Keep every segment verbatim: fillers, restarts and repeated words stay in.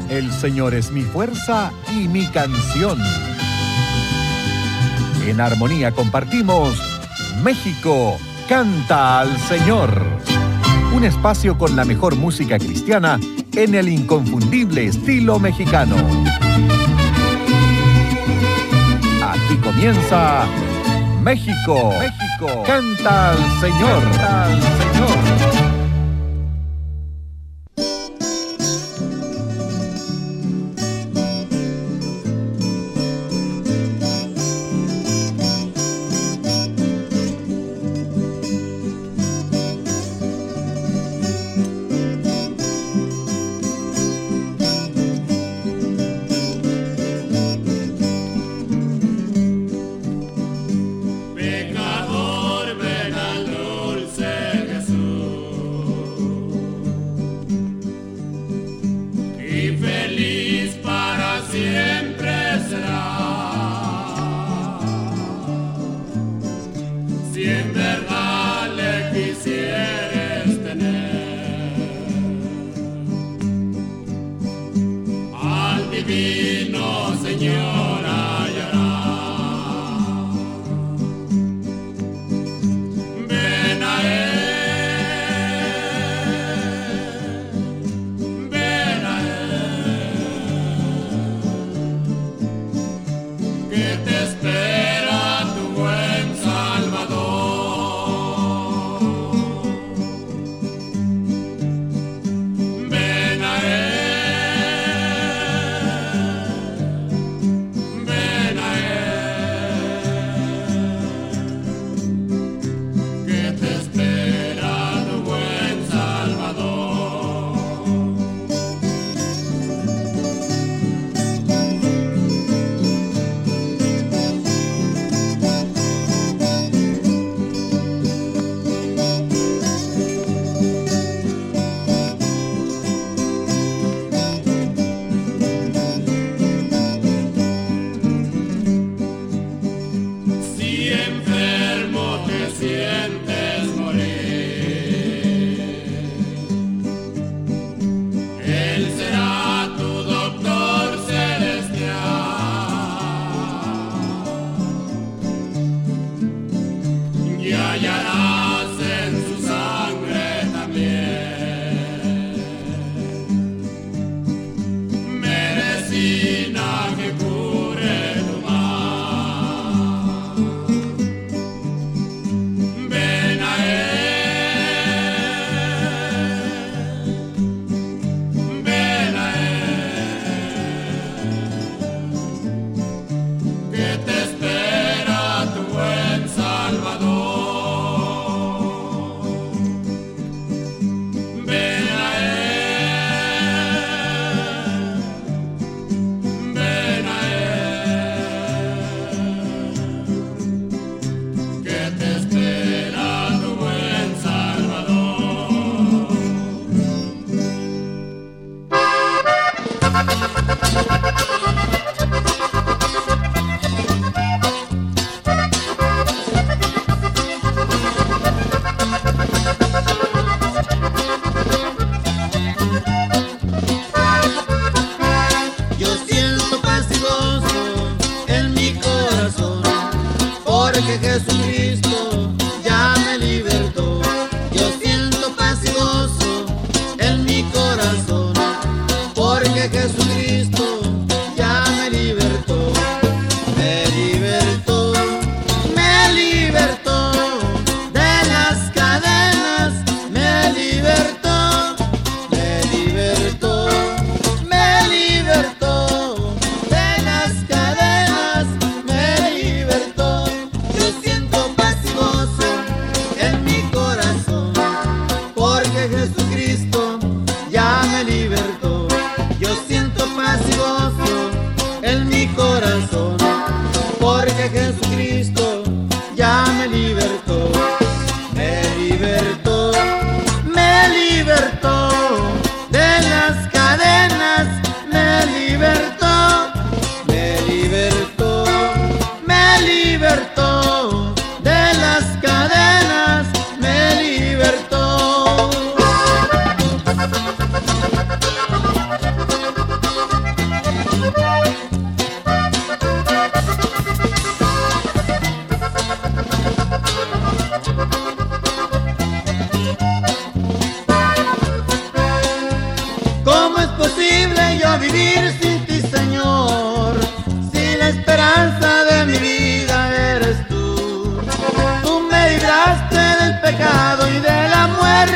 El Señor es mi fuerza y mi canción. En armonía compartimos México canta al Señor. Un espacio con la mejor música cristiana en el inconfundible estilo mexicano. Aquí comienza México, México canta al Señor, canta al Señor.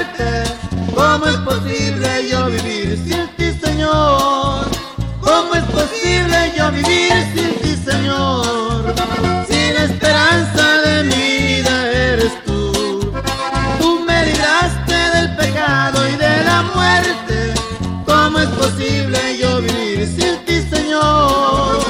muerte. ¿Cómo es posible yo vivir sin ti, Señor? ¿Cómo es posible yo vivir sin ti, Señor? Si la esperanza de mi vida eres tú. Tú me libraste del pecado y de la muerte. ¿Cómo es posible yo vivir sin ti, Señor?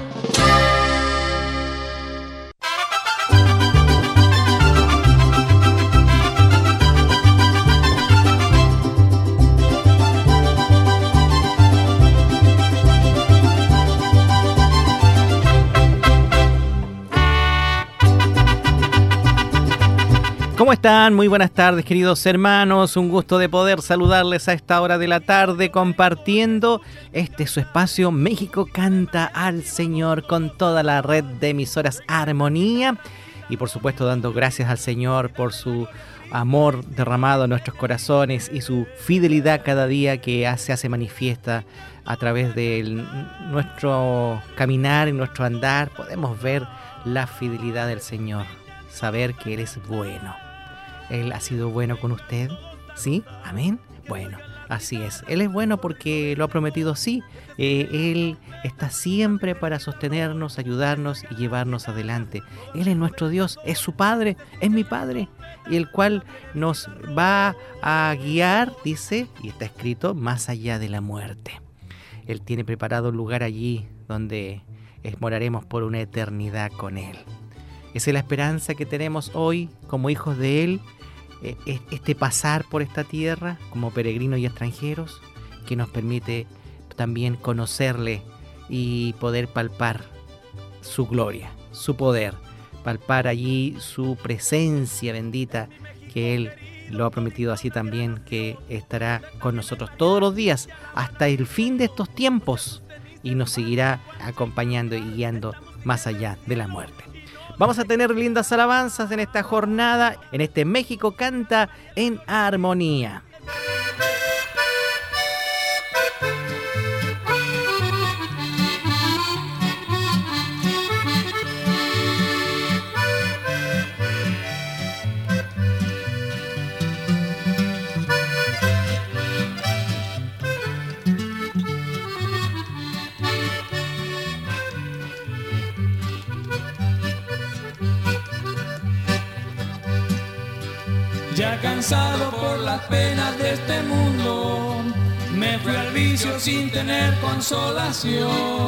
¿Cómo están? Muy buenas tardes, queridos hermanos. Un gusto de poder saludarles a esta hora de la tarde compartiendo este su espacio México Canta al Señor con toda la red de emisoras Armonía y por supuesto dando gracias al Señor por su amor derramado en nuestros corazones y su fidelidad cada día que se hace manifiesta a través de nuestro caminar y nuestro andar. Podemos ver la fidelidad del Señor, saber que Él es bueno. Él ha sido bueno con usted, ¿sí? Amén. Bueno, así es. Él es bueno porque lo ha prometido, sí. Eh, él está siempre para sostenernos, ayudarnos y llevarnos adelante. Él es nuestro Dios, es su Padre, es mi Padre, y el cual nos va a guiar, dice, y está escrito, más allá de la muerte. Él tiene preparado un lugar allí donde moraremos por una eternidad con Él. Esa es la esperanza que tenemos hoy como hijos de Él, este pasar por esta tierra como peregrinos y extranjeros, que nos permite también conocerle y poder palpar su gloria, su poder, palpar allí su presencia bendita, que Él lo ha prometido así también, que estará con nosotros todos los días hasta el fin de estos tiempos y nos seguirá acompañando y guiando más allá de la muerte. Vamos a tener lindas alabanzas en esta jornada, en este México Canta en Armonía. Ya cansado por las penas de este mundo, me fui al vicio sin tener consolación.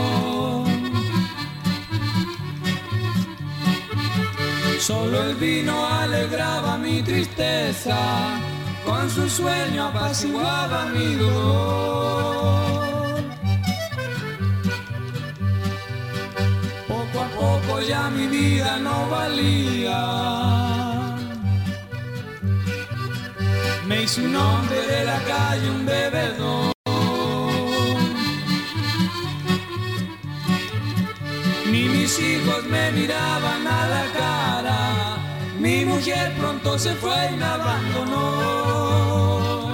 Solo el vino alegraba mi tristeza, con su sueño apaciguaba mi dolor. Poco a poco ya mi vida no valía. Me hice un hombre de la calle, un bebedor. Ni mis hijos me miraban a la cara. Mi mujer pronto se fue y me abandonó.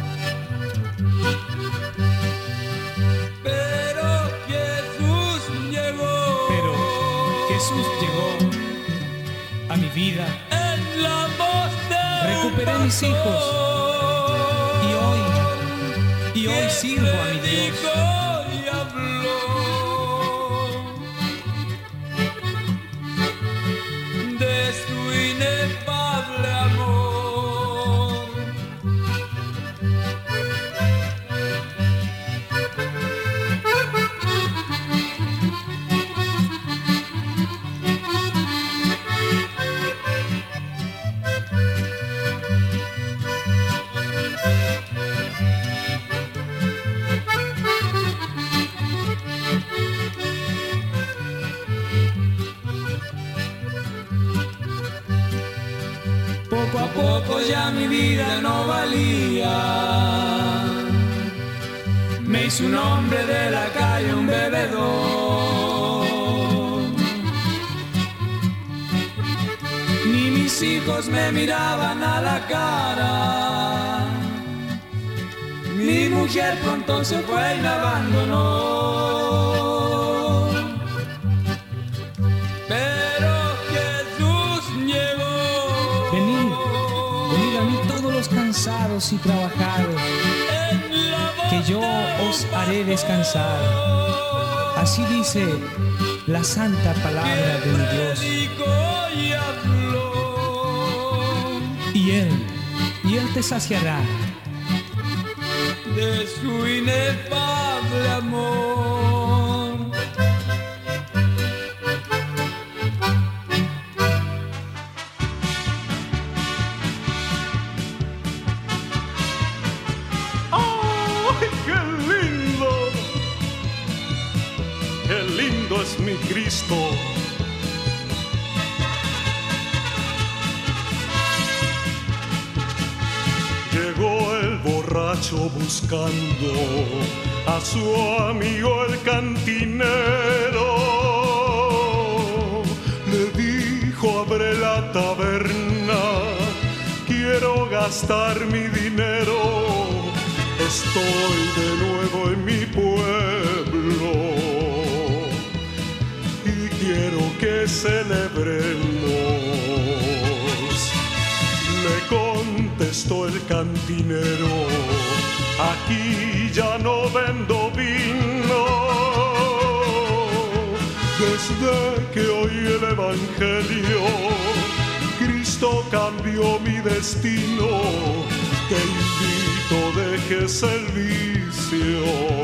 Pero Jesús llegó. Pero Jesús llegó a mi vida. En la voz de recuperé a mis hijos. Y hoy, y hoy sirvo a mi Dios. Y habló de su inefable amor. Poco a poco ya mi vida no valía. Me hice un hombre de la calle, un bebedor. Ni mis hijos me miraban a la cara. Mi mujer pronto se fue y me abandonó. Pero Jesús llegó. Venid, venid a mí todos los cansados cansados y trabajados, que yo os haré descansar. Así dice la santa palabra de mi Dios. Y Él, y Él te saciará de su inefable amor. ¡Ay, qué lindo! ¡Qué lindo es mi Cristo! Llegó el borracho buscando a su amigo el cantinero. Le dijo: abre la taberna, quiero gastar mi dinero. Estoy de nuevo en mi pueblo y quiero que celebremos. Le contestó el cantinero: aquí ya no vendo vino. Desde que oí el evangelio, Cristo cambió mi destino. Te invito, dejes el vicio,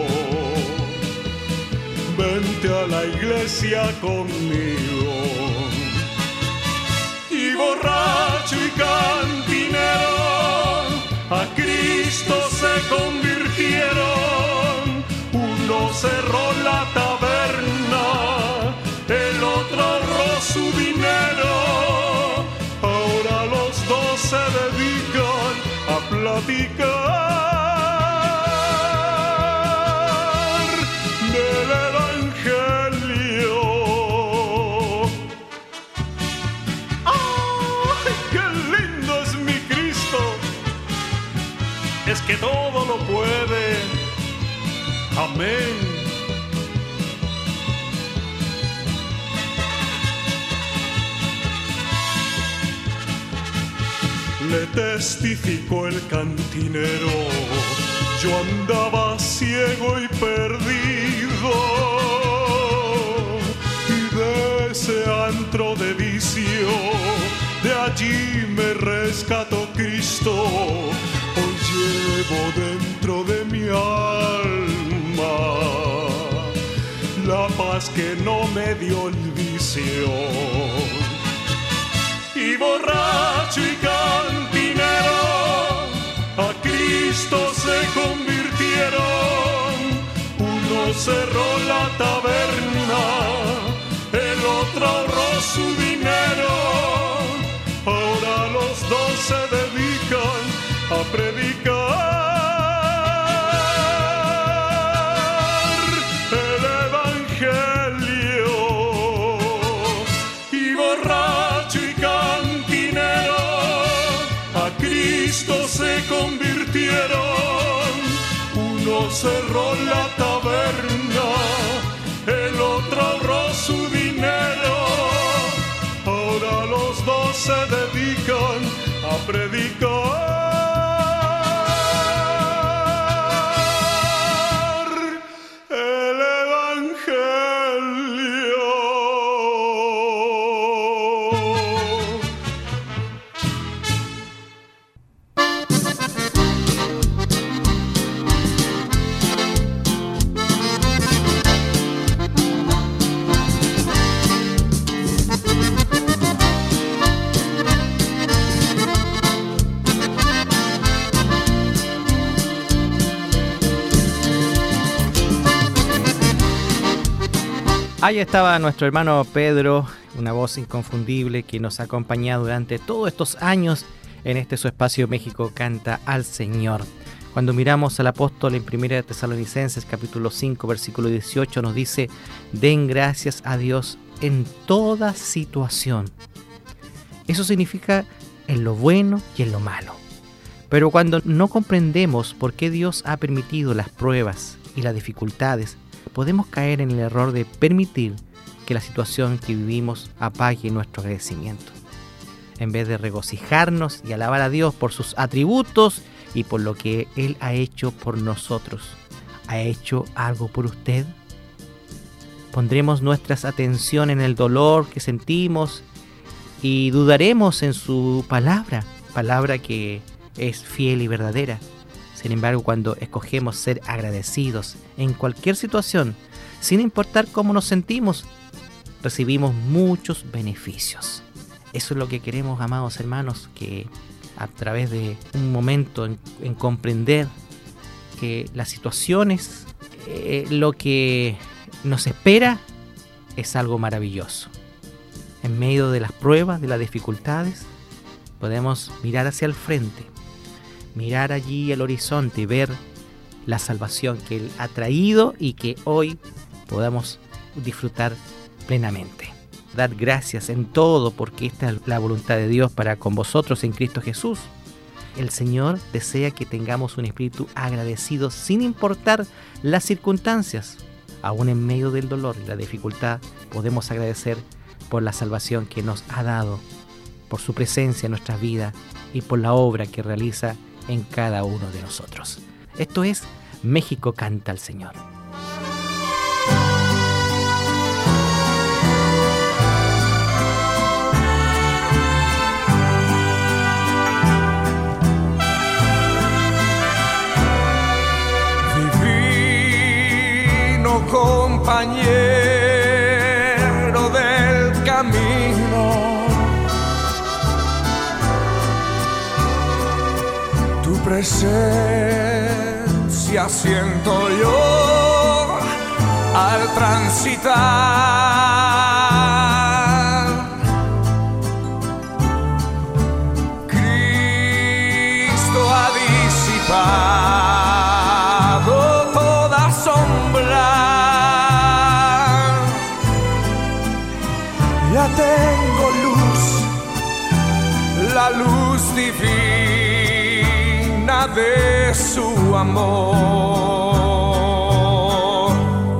vente a la iglesia conmigo. Y borracho y cantinero a Cristo se convirtieron. Uno cerró la taberna, el otro ahorró su dinero. Ahora los dos se dedican a platicar del evangelio. ¡Ay, qué lindo es mi Cristo! Es que todo lo puede. Amén. Le testificó el cantinero: yo andaba ciego y perdido, y de ese antro de vicio, de allí me rescató Cristo. Hoy llevo dentro de mi alma la paz que no me dio el vicio. Y borracho y cantinero a Cristo se convirtieron. Uno cerró la taberna, el otro ahorró su dinero. Ahora los dos se dedican a predicar el evangelio. Y borracho y cantinero a Cristo se convirtieron. Uno cerró la taberna, el otro ahorró su dinero. Ahora los dos se dedican a predicar el evangelio. Ahí estaba nuestro hermano Pedro, una voz inconfundible que nos ha acompañado durante todos estos años en este su espacio México Canta al Señor. Cuando miramos al apóstol en primera de Tesalonicenses capítulo cinco versículo dieciocho nos dice: den gracias a Dios en toda situación. Eso significa en lo bueno y en lo malo. Pero cuando no comprendemos por qué Dios ha permitido las pruebas y las dificultades, podemos caer en el error de permitir que la situación que vivimos apague nuestro agradecimiento. En vez de regocijarnos y alabar a Dios por sus atributos y por lo que Él ha hecho por nosotros. ¿Ha hecho algo por usted? Pondremos nuestra atención en el dolor que sentimos y dudaremos en su palabra, palabra que es fiel y verdadera. Sin embargo, cuando escogemos ser agradecidos en cualquier situación, sin importar cómo nos sentimos, recibimos muchos beneficios. Eso es lo que queremos, amados hermanos, que a través de un momento en, en comprender que las situaciones, eh, lo que nos espera es algo maravilloso. En medio de las pruebas, de las dificultades, podemos mirar hacia el frente, mirar allí al horizonte y ver la salvación que Él ha traído y que hoy podamos disfrutar plenamente. Dar gracias en todo porque esta es la voluntad de Dios para con vosotros en Cristo Jesús. El Señor desea que tengamos un espíritu agradecido sin importar las circunstancias. Aún en medio del dolor y la dificultad podemos agradecer por la salvación que nos ha dado, por su presencia en nuestras vidas y por la obra que realiza en cada uno de nosotros. Esto es México canta al Señor. Compañero del camino, tu presencia siento yo al transitar. Cristo ha disipado toda sombra. Ya tengo luz, la luz divina de su amor.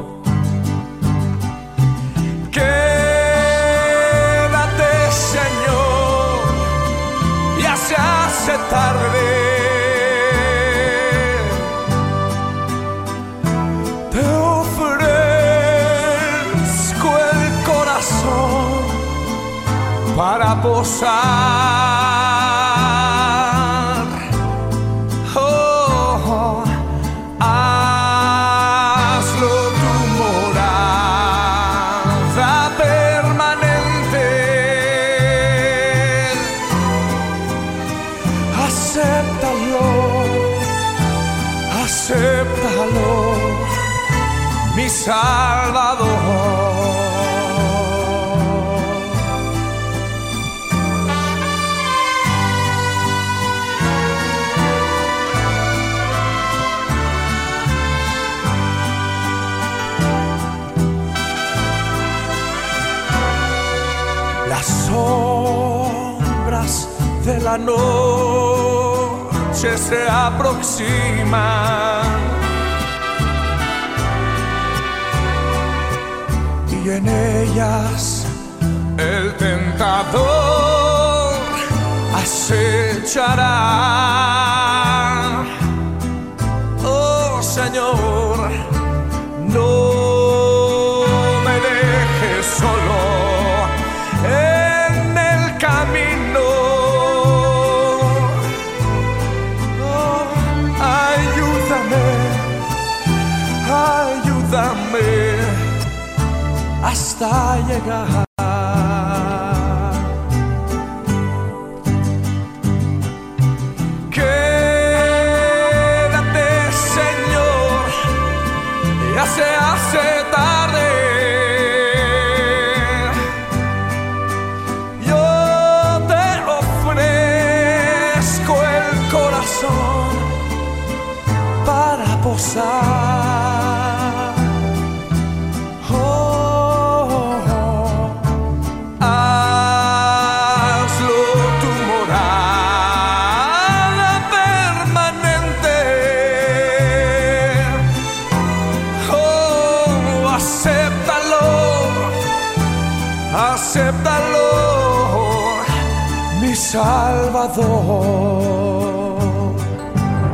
Quédate, Señor, ya se hace tarde. Te ofrezco el corazón para posar. Oh, oh, hazlo tu morada permanente. Acéptalo, acéptalo, mi Salvador. Las sombras de la noche se aproximan y en ellas el tentador acechará. Oh Señor, no me dejes solo en el camino. Oh, ayúdame, ayúdame hasta llegar. Quédate, Señor, ya se hace tarde. Para posar. Oh, oh, hazlo tu morada permanente. Oh, acéptalo, acéptalo, mi Salvador.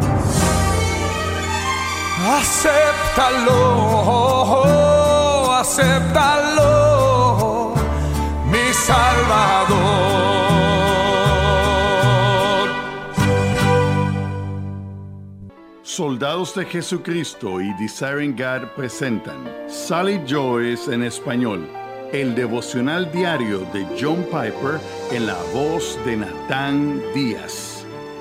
acéptalo, acéptalo, mi Salvador. Soldados de Jesucristo y Desiring God presentan Sally Joyce en español, el devocional diario de John Piper en la voz de Natán Díaz.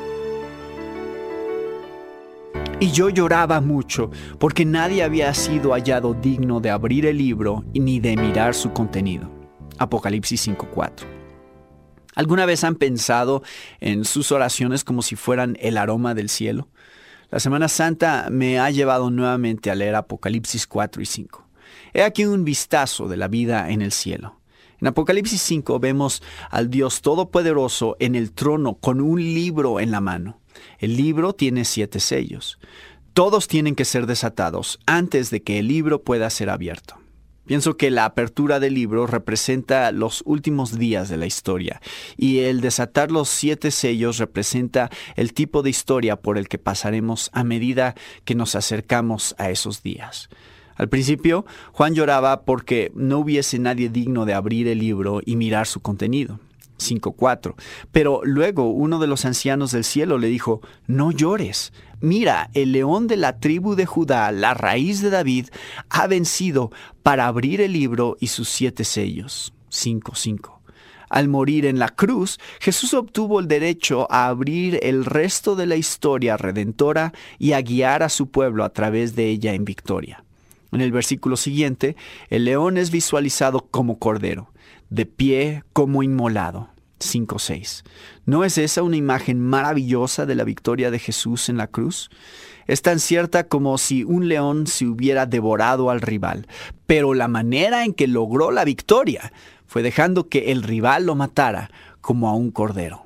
Y yo lloraba mucho, porque nadie había sido hallado digno de abrir el libro ni de mirar su contenido. Apocalipsis cinco cuatro. ¿Alguna vez han pensado en sus oraciones como si fueran el aroma del cielo? La Semana Santa me ha llevado nuevamente a leer Apocalipsis cuatro y cinco. He aquí un vistazo de la vida en el cielo. En Apocalipsis cinco vemos al Dios Todopoderoso en el trono con un libro en la mano. El libro tiene siete sellos. Todos tienen que ser desatados antes de que el libro pueda ser abierto. Pienso que la apertura del libro representa los últimos días de la historia y el desatar los siete sellos representa el tipo de historia por el que pasaremos a medida que nos acercamos a esos días. Al principio, Juan lloraba porque no hubiese nadie digno de abrir el libro y mirar su contenido. cinco cuatro. Pero luego uno de los ancianos del cielo le dijo, no llores. Mira, el león de la tribu de Judá, la raíz de David, ha vencido para abrir el libro y sus siete sellos. cinco cinco. Al morir en la cruz, Jesús obtuvo el derecho a abrir el resto de la historia redentora y a guiar a su pueblo a través de ella en victoria. En el versículo siguiente, el león es visualizado como cordero, de pie como inmolado. cinco seis. ¿No es esa una imagen maravillosa de la victoria de Jesús en la cruz? Es tan cierta como si un león se hubiera devorado al rival, pero la manera en que logró la victoria fue dejando que el rival lo matara como a un cordero.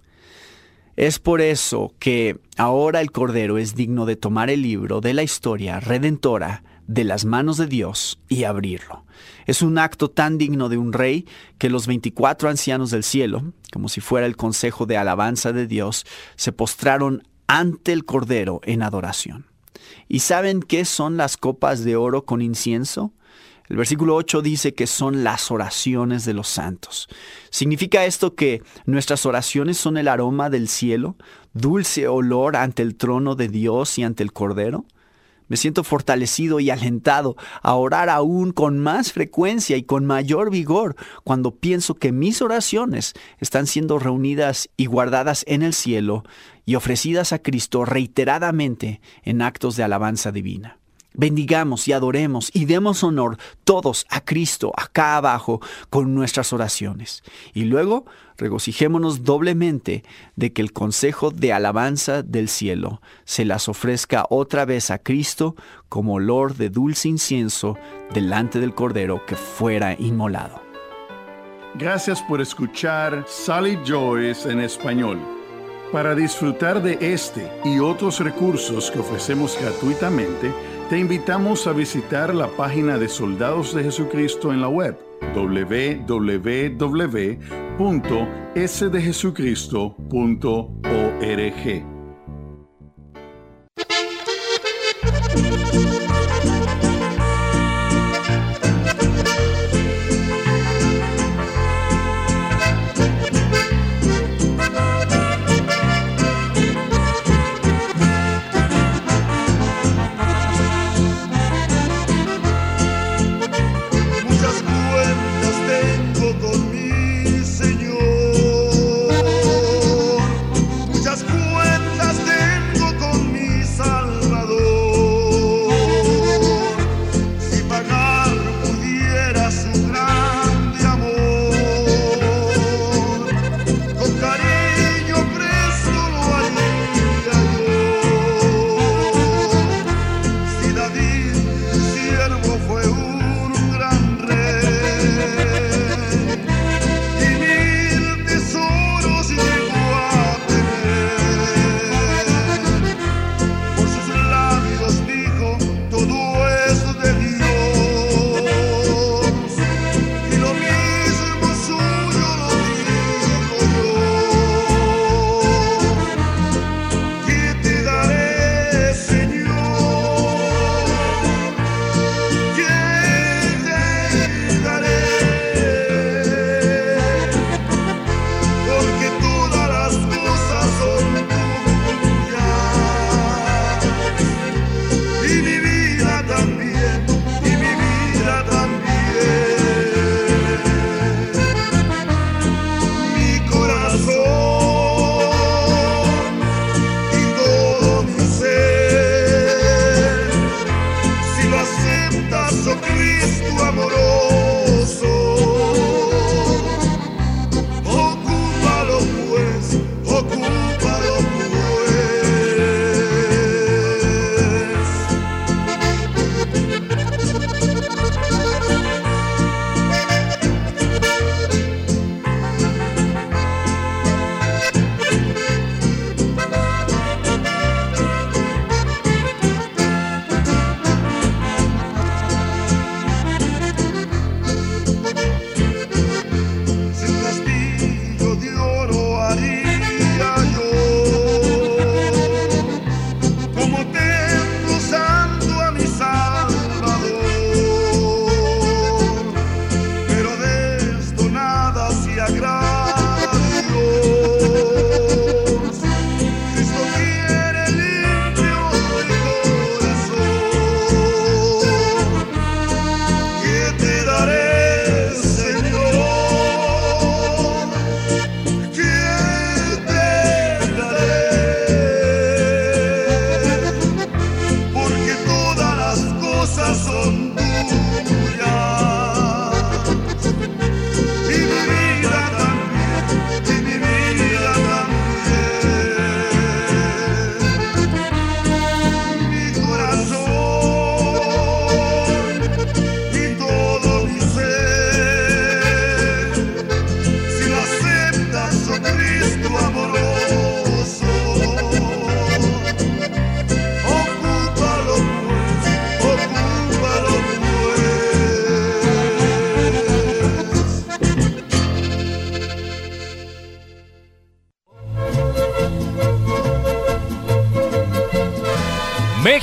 Es por eso que ahora el cordero es digno de tomar el libro de la historia redentora de las manos de Dios y abrirlo. Es un acto tan digno de un rey que los veinticuatro ancianos del cielo, como si fuera el consejo de alabanza de Dios, se postraron ante el Cordero en adoración. ¿Y saben qué son las copas de oro con incienso? El versículo ocho dice que son las oraciones de los santos. ¿Significa esto que nuestras oraciones son el aroma del cielo, dulce olor ante el trono de Dios y ante el Cordero? Me siento fortalecido y alentado a orar aún con más frecuencia y con mayor vigor cuando pienso que mis oraciones están siendo reunidas y guardadas en el cielo y ofrecidas a Cristo reiteradamente en actos de alabanza divina. Bendigamos y adoremos y demos honor todos a Cristo acá abajo con nuestras oraciones. Y luego regocijémonos doblemente de que el consejo de alabanza del cielo se las ofrezca otra vez a Cristo como olor de dulce incienso delante del Cordero que fuera inmolado. Gracias por escuchar Sally Joyce en español. Para disfrutar de este y otros recursos que ofrecemos gratuitamente, te invitamos a visitar la página de Soldados de Jesucristo en la web doble u doble u doble u punto s de jesucristo punto org. Muchas cuentas tengo con mi Salvador.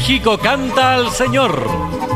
México canta al Señor.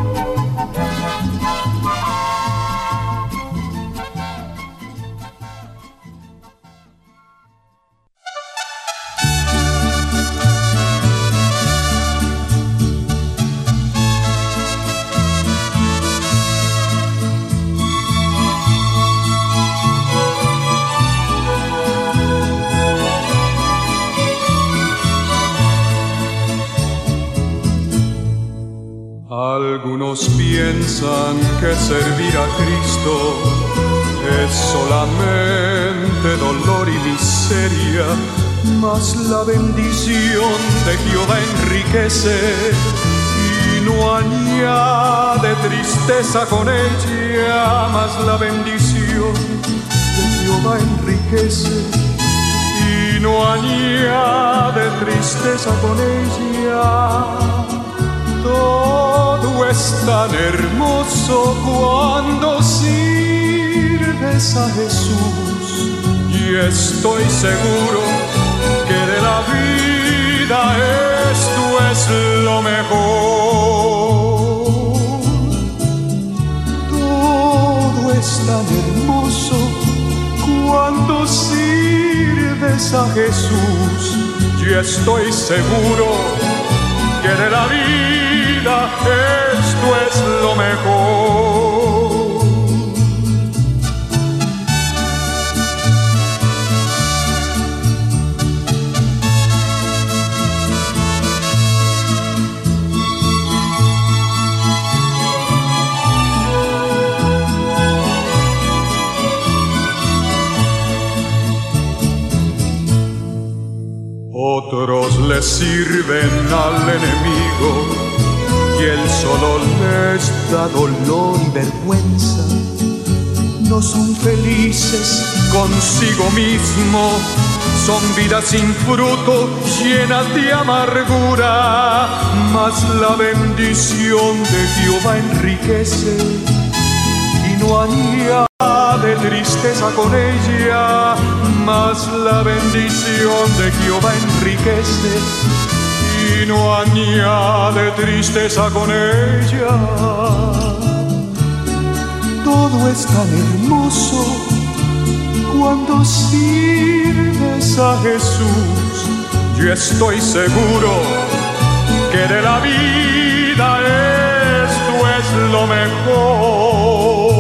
Algunos piensan que servir a Cristo es solamente dolor y miseria, mas la bendición de Jehová enriquece y no añade tristeza con ella, mas la bendición de Jehová enriquece y no añade tristeza con ella. Todo es tan hermoso cuando sirves a Jesús, y estoy seguro que de la vida esto es lo mejor. Todo es tan hermoso cuando sirves a Jesús, y estoy seguro que de la vida esto es lo mejor. Otros le sirven al enemigo y él solo les da dolor y vergüenza. No son felices consigo mismo, son vidas sin fruto, llenas de amargura. Mas la bendición de Jehová enriquece y no añade tristeza con ella. Mas la bendición de Jehová enriquece y no añade tristeza con ella. Todo es tan hermoso cuando sirves a Jesús. Yo estoy seguro que de la vida esto es lo mejor.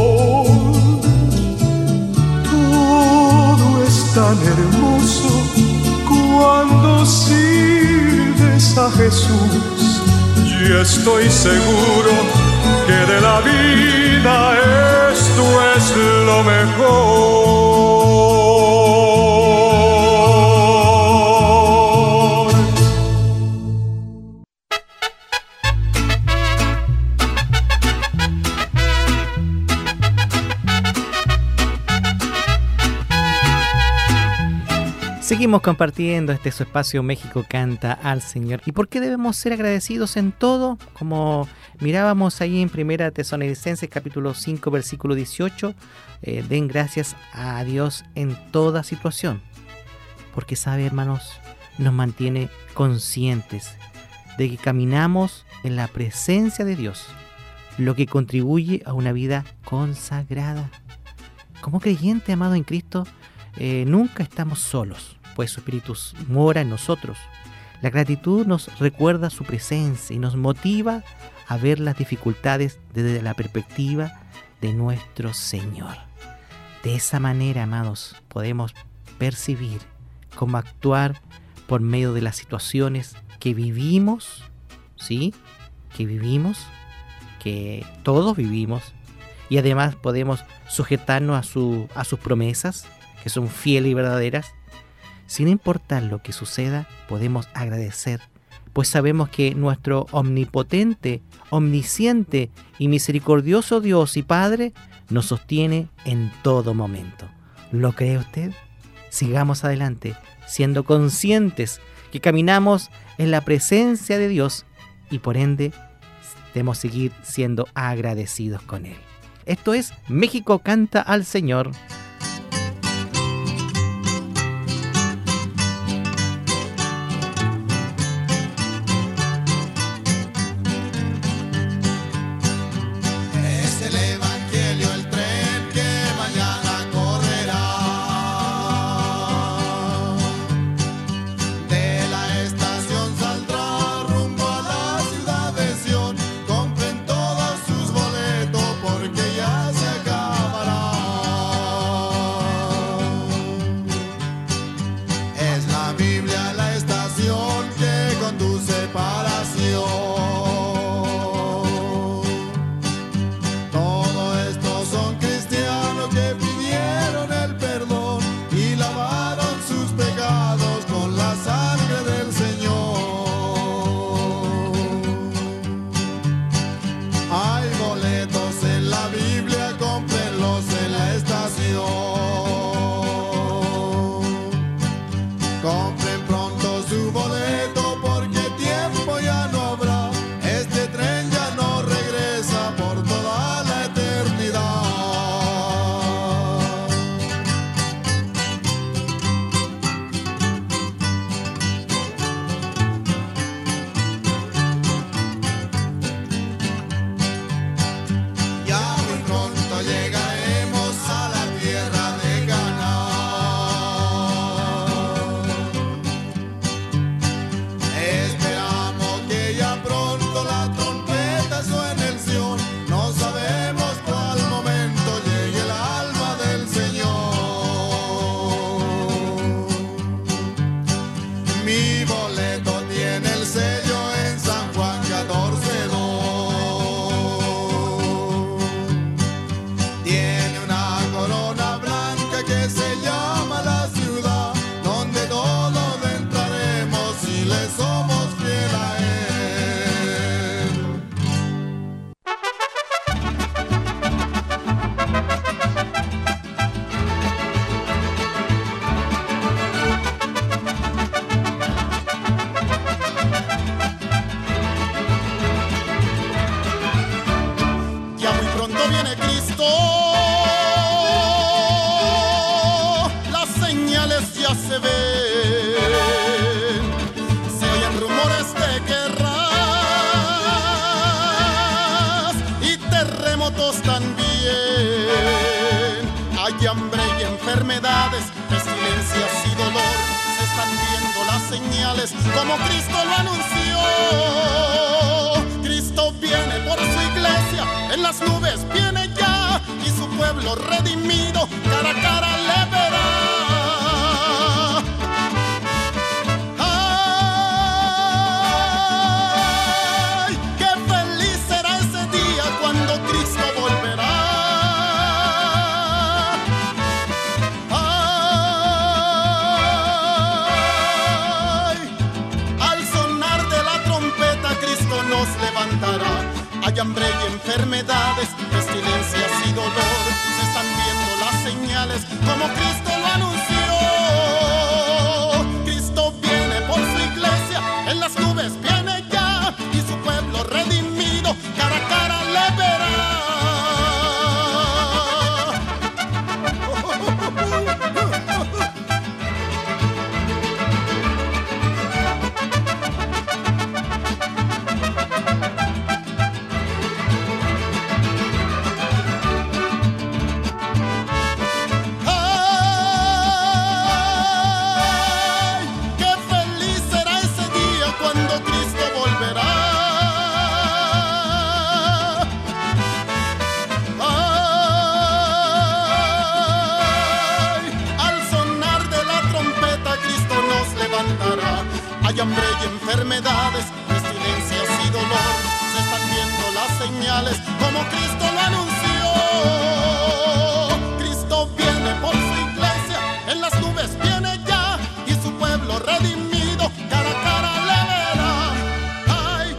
Tan hermoso cuando sirves a Jesús. Yo estoy seguro que de la vida esto es lo mejor. Seguimos compartiendo este su espacio México canta al Señor. ¿Y por qué debemos ser agradecidos en todo? Como mirábamos ahí en Primera Tesalonicenses capítulo cinco versículo dieciocho, eh, den gracias a Dios en toda situación. Porque sabe, hermanos, nos mantiene conscientes de que caminamos en la presencia de Dios, lo que contribuye a una vida consagrada. Como creyente amado en Cristo, eh, nunca estamos solos, pues su Espíritu mora en nosotros. La gratitud nos recuerda su presencia y nos motiva a ver las dificultades desde la perspectiva de nuestro Señor. De esa manera, amados, podemos percibir cómo actuar por medio de las situaciones que vivimos, ¿sí? Que vivimos, que todos vivimos, y además podemos sujetarnos a, su, a sus promesas, que son fieles y verdaderas. Sin importar lo que suceda, podemos agradecer, pues sabemos que nuestro omnipotente, omnisciente y misericordioso Dios y Padre nos sostiene en todo momento. ¿Lo cree usted? Sigamos adelante, siendo conscientes que caminamos en la presencia de Dios y por ende debemos seguir siendo agradecidos con Él. Esto es México canta al Señor. Cristo. Las señales ya se ven, se oyen rumores de guerras y terremotos también. Hay hambre y enfermedades, pestilencias y dolor. Se están viendo las señales como Cristo lo anunció. Cristo viene por su iglesia, en las nubes viene ya, y su pueblo redimido cara a cara le verá. Ay, qué feliz será ese día cuando Cristo volverá. Ay, al sonar de la trompeta Cristo nos levantará. Hay hambre y enfermedades, pestilencias y dolor. Se están viendo las señales como Cristo lo anunció. Cristo viene por su iglesia, en las nubes viene ya, y su pueblo redimido cara a cara le verá. Hay hambre y enfermedades, pestilencias y dolor. Se están viendo las señales como Cristo lo anunció. Cristo viene por su iglesia, en las nubes viene ya, y su pueblo redimido cara a cara le verá. Ay,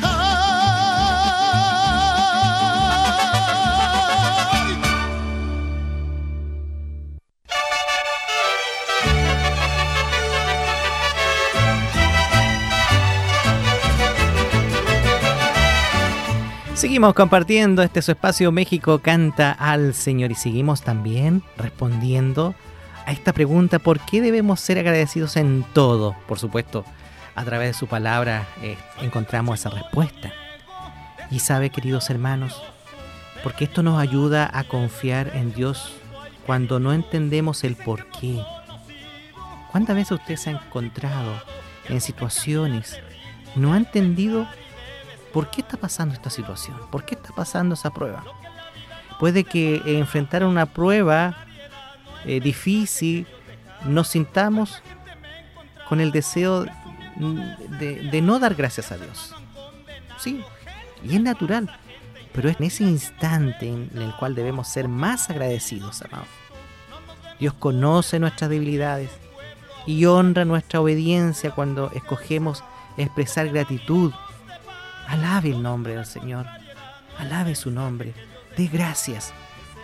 Seguimos compartiendo este su espacio México Canta al Señor y seguimos también respondiendo a esta pregunta: ¿por qué debemos ser agradecidos en todo? Por supuesto, a través de su palabra eh, encontramos esa respuesta. Y sabe, queridos hermanos, porque esto nos ayuda a confiar en Dios cuando no entendemos el por qué. ¿Cuántas veces usted se ha encontrado en situaciones, no ha entendido por qué está pasando esta situación? ¿Por qué está pasando esa prueba? Puede que eh, enfrentar una prueba eh, difícil nos sintamos con el deseo de, de no dar gracias a Dios. Sí, y es natural, pero es en ese instante en el cual debemos ser más agradecidos, amados. Dios conoce nuestras debilidades y honra nuestra obediencia cuando escogemos expresar gratitud. Alabe el nombre del Señor, alabe su nombre, dé gracias.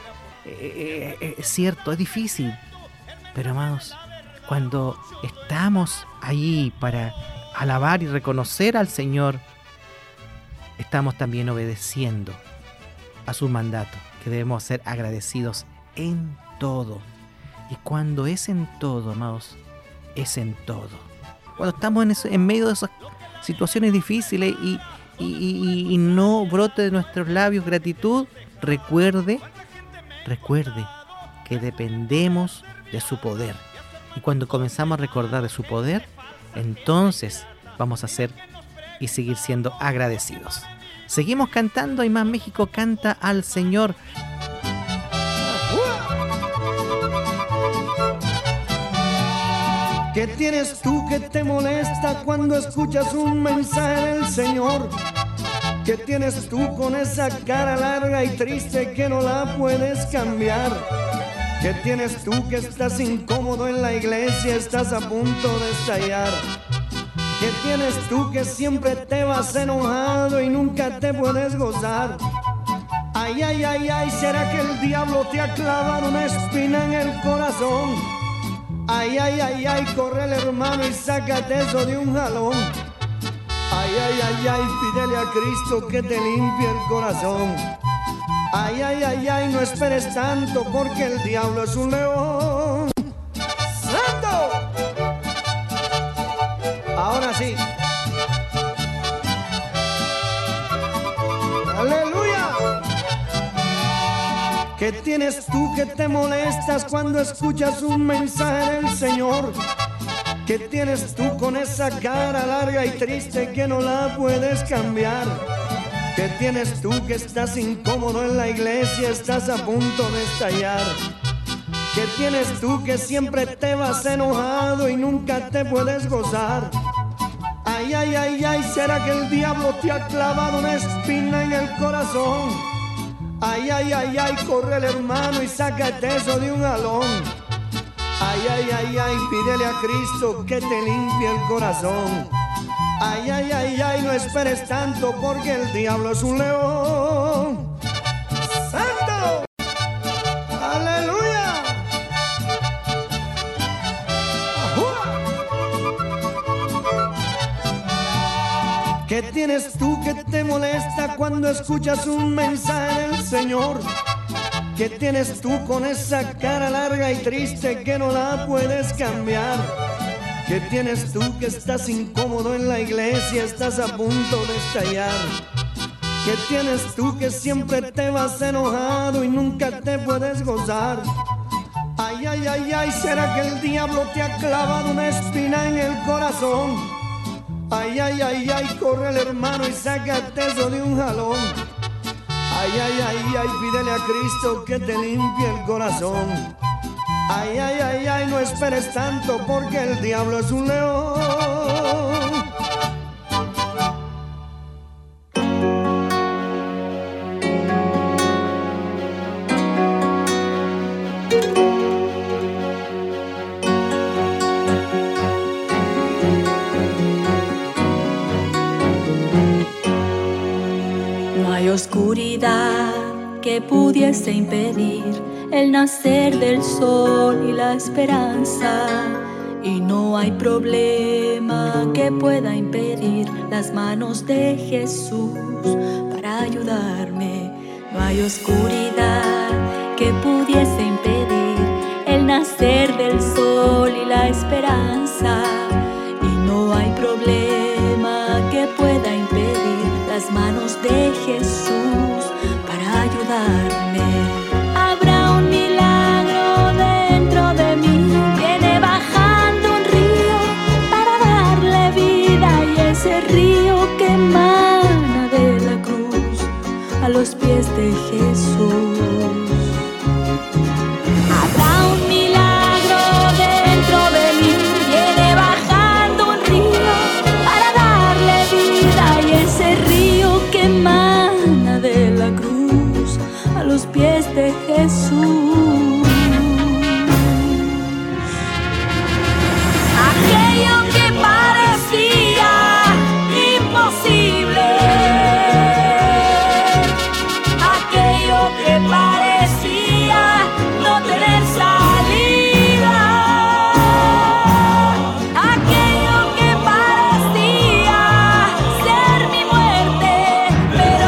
Eh, eh, es cierto, es difícil, pero amados, cuando estamos ahí para alabar y reconocer al Señor, estamos también obedeciendo a su mandato, que debemos ser agradecidos en todo. Y cuando es en todo, amados, es en todo. Cuando estamos en, eso, en medio de esas situaciones difíciles y Y, y, y no brote de nuestros labios gratitud, recuerde, recuerde que dependemos de su poder. Y cuando comenzamos a recordar de su poder, entonces vamos a ser y seguir siendo agradecidos. Seguimos cantando y más México Canta al Señor. ¿Qué tienes tú que te molesta cuando escuchas un mensaje del Señor? ¿Qué tienes tú con esa cara larga y triste que no la puedes cambiar? ¿Qué tienes tú que estás incómodo en la iglesia, estás a punto de estallar? ¿Qué tienes tú que siempre te vas enojado y nunca te puedes gozar? Ay, ay, ay, ay, ¿será que el diablo te ha clavado una espina en el corazón? Ay, ay, ay, ay, corre el hermano y sácate eso de un jalón. Ay, ay, ay, ay, pídele a Cristo que te limpie el corazón. Ay, ay, ay, ay, no esperes tanto porque el diablo es un león. ¡Santo! Ahora sí. ¡Aleluya! ¿Qué tienes tú que te molestas cuando escuchas un mensaje del Señor? ¿Qué tienes tú con esa cara larga y triste que no la puedes cambiar? ¿Qué tienes tú que estás incómodo en la iglesia, estás a punto de estallar? ¿Qué tienes tú que siempre te vas enojado y nunca te puedes gozar? Ay, ay, ay, ay, ¿será que el diablo te ha clavado una espina en el corazón? Ay, ay, ay, ay, corre el hermano y sácate eso de un jalón. Ay, ay, ay, ay, pídele a Cristo que te limpie el corazón. Ay, ay, ay, ay, no esperes tanto porque el diablo es un león. ¡Santo! ¡Aleluya! ¿Qué tienes tú que te molesta cuando escuchas un mensaje del Señor? ¿Qué tienes tú con esa cara larga y triste que no la puedes cambiar? ¿Qué tienes tú que estás incómodo en la iglesia, estás a punto de estallar? ¿Qué tienes tú que siempre te vas enojado y nunca te puedes gozar? Ay, ay, ay, ay, ¿será que el diablo te ha clavado una espina en el corazón? Ay, ay, ay, ay, corre el hermano y sácate eso de un jalón. Ay, ay, ay, ay, pídele a Cristo que te limpie el corazón. Ay, ay, ay, ay, no esperes tanto porque el diablo es un león. No hay oscuridad que pudiese impedir el nacer del sol y la esperanza, y no hay problema que pueda impedir las manos de Jesús para ayudarme. No hay oscuridad que pudiese impedir el nacer del sol y la esperanza, y no hay problema que pueda impedir las manos de Jesús para ayudarme. Habrá un milagro dentro de mí, viene bajando un río para darle vida, y ese río que emana de la cruz a los pies de Jesús. Habrá un milagro dentro de mí, viene bajando un río para darle vida, y ese río que emana de la cruz a los pies de Jesús. Aquello que parecía imposible, aquello que parecía no tener salida, aquello que parecía ser mi muerte, pero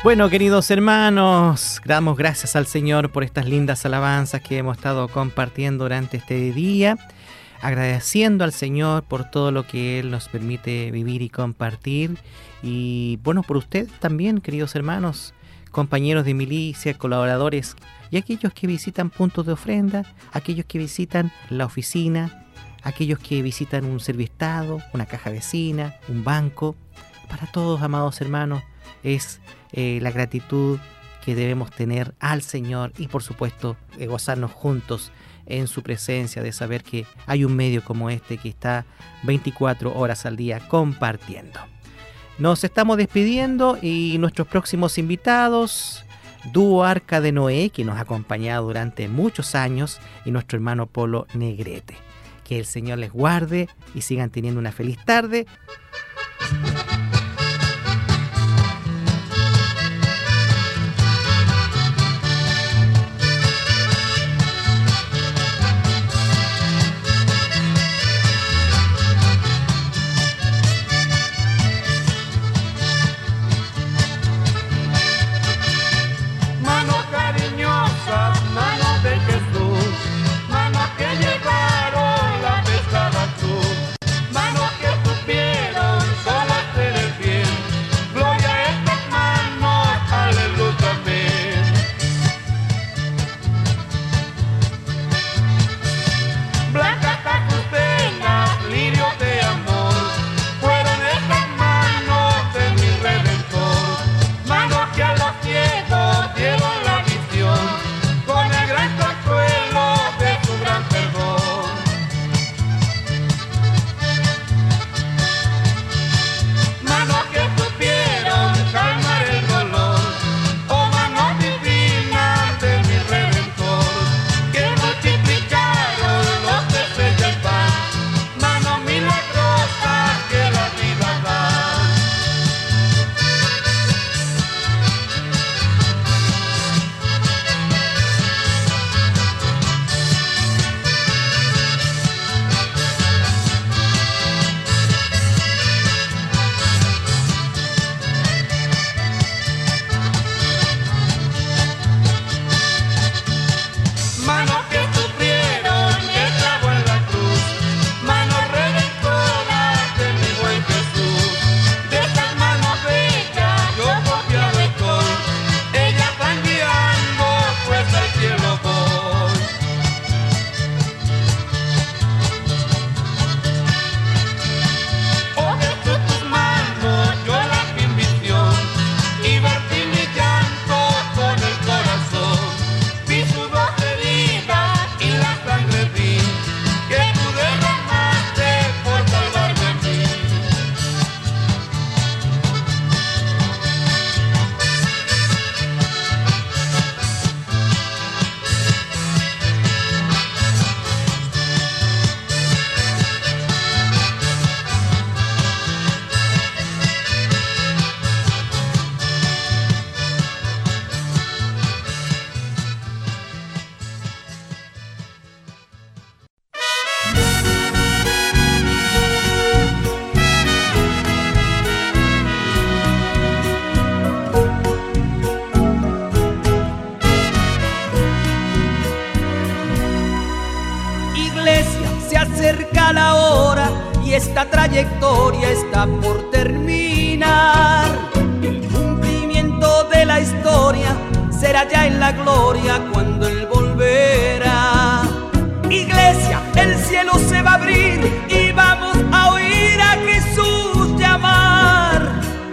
Bueno, queridos hermanos, damos gracias al Señor por estas lindas alabanzas que hemos estado compartiendo durante este día, agradeciendo al Señor por todo lo que Él nos permite vivir y compartir. Y bueno, por ustedes también, queridos hermanos, compañeros de milicia, colaboradores y aquellos que visitan puntos de ofrenda, aquellos que visitan la oficina, aquellos que visitan un serviestado, una caja vecina, un banco. Para todos, amados hermanos, es eh, la gratitud que debemos tener al Señor y por supuesto eh, gozarnos juntos en su presencia, de saber que hay un medio como este que está veinticuatro horas al día compartiendo. Nos estamos despidiendo y nuestros próximos invitados, Dúo Arca de Noé, que nos ha acompañado durante muchos años, y nuestro hermano Polo Negrete. Que el Señor les guarde y sigan teniendo una feliz tarde. Esta trayectoria está por terminar. El cumplimiento de la historia será ya en la gloria cuando Él volverá. Iglesia, el cielo se va a abrir y vamos a oír a Jesús llamar.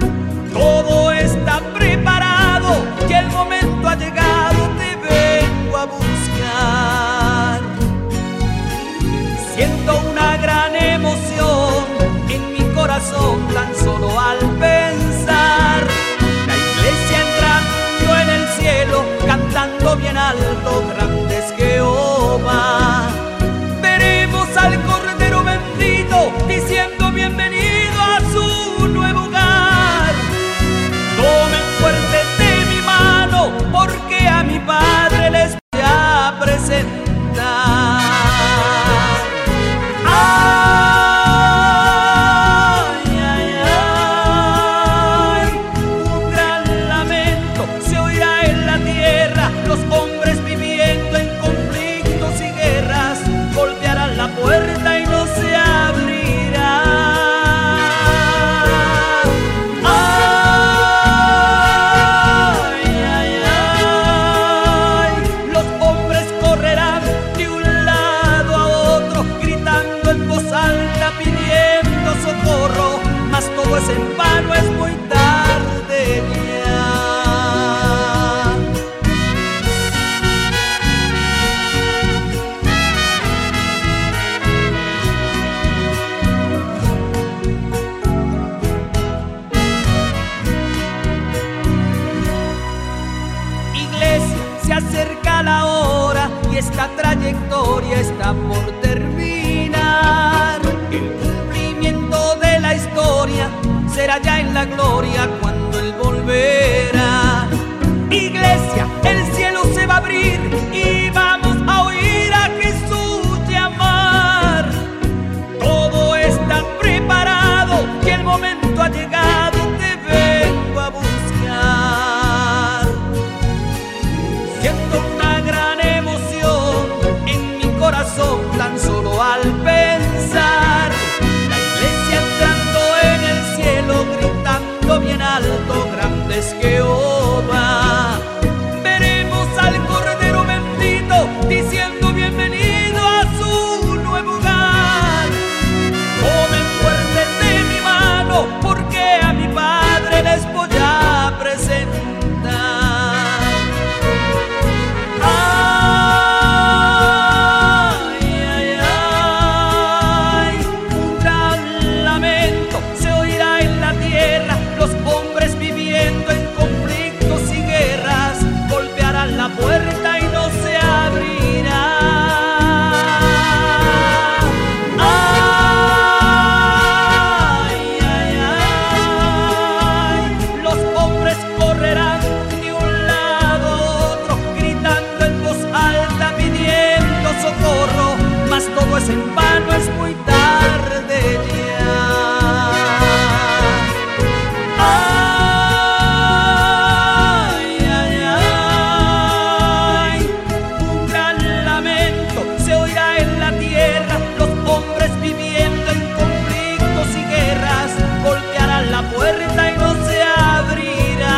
Todo está preparado, que el momento ha llegado, te vengo a buscar. Siento una gran emoción en mi corazón tan solo al pensar la iglesia entrando en el cielo, cantando bien alto, grande es Jehová. Veremos al Cordero bendito diciendo bienvenido a su nuevo hogar. Tomen fuerte de mi mano porque a mi Padre les voy a presentar. Ay, ay, ay, un gran lamento espera ya en la gloria cuando Él volverá. Iglesia, el cielo se va a abrir y vamos a oír a Jesús llamar. Todo está preparado y el momento ha llegado, te vengo a buscar. Siento una gran emoción en mi corazón tan solo al pensar. La iglesia entrando en el cielo, gritando bien alto, grande es Jehová. Veremos al Cordero bendito diciendo bienvenido a su nuevo hogar. Tomen fuerte de mi mano porque a mi Padre les voy a presentar. Ay, ay, ay, un gran lamento se oirá en la tierra, los hombres viviendo en conflictos y guerras golpearán la puerta y no se abrirá. Ay, ay, ay, los hombres correrán de un lado a otro, gritando en voz alta, pidiendo socorro, mas todo es en vano, es muy tarde ya. Ay, ay, ay, un gran lamento se oirá en la tierra, los hombres viviendo en conflictos y guerras golpearán la puerta y no se abrirá.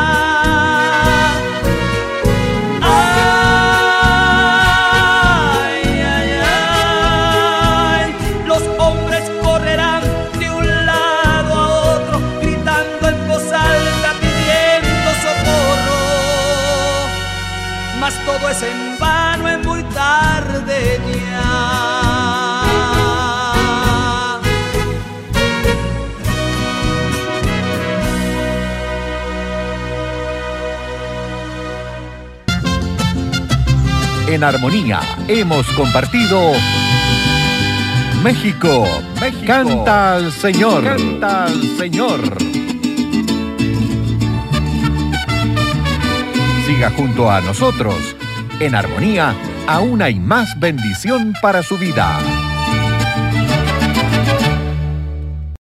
Ay, ay, ay, los hombres correrán de un lado a otro, gritando en voz alta, pidiendo socorro, mas todo es en vano, es muy tarde ya. En armonía hemos compartido México, México, canta al Señor, canta al Señor. Siga junto a nosotros. En armonía, aún hay más bendición para su vida.